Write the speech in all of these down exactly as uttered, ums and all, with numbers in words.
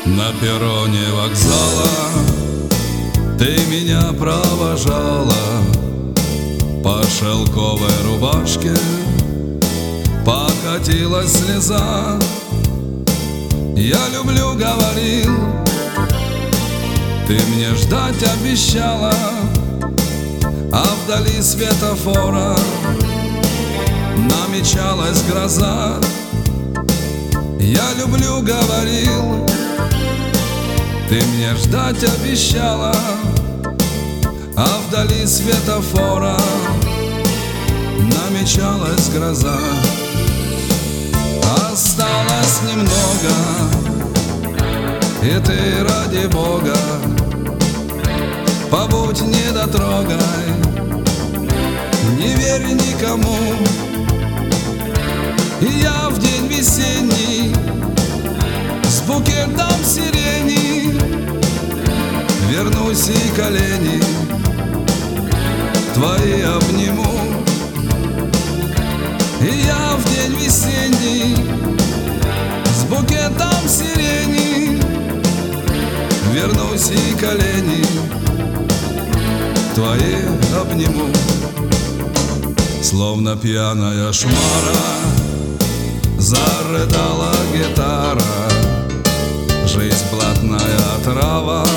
На перроне вокзала ты меня провожала, по шелковой рубашке покатилась слеза. Я люблю, говорил, ты мне ждать обещала, а вдали светофора намечалась гроза. Я люблю, говорил, ты мне ждать обещала, а вдали светофора намечалась гроза. Осталось немного, и ты, ради Бога, побудь недотрогой, не верь никому. И я в день весенний с букетом сирени вернусь и колени твои обниму. И я в день весенний с букетом сирени вернусь и колени твои обниму. Словно пьяная шмара зарыдала гитара, жизнь блатная отрава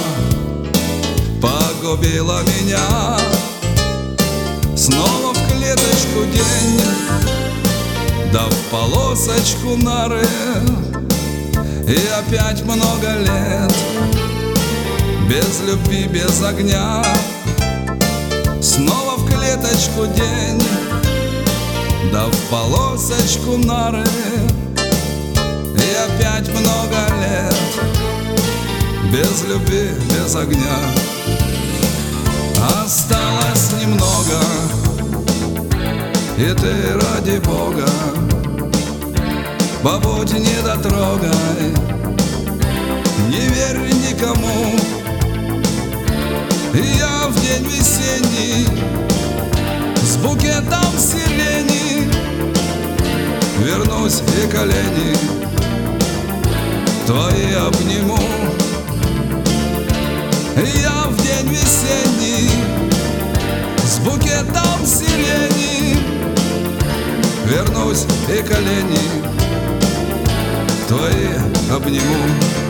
погубила меня. Снова в клеточку день, да в полосочку нары, и опять много лет без любви, без огня. Снова в клеточку день, да в полосочку нары, и опять много лет без любви, без огня. Осталось немного, и ты, ради Бога, побудь недотрогой, не верь никому. И я в день весенний с букетом сирени вернусь и колени твои обниму. И я в день весенний с букетом сирени вернусь и колени твои обниму.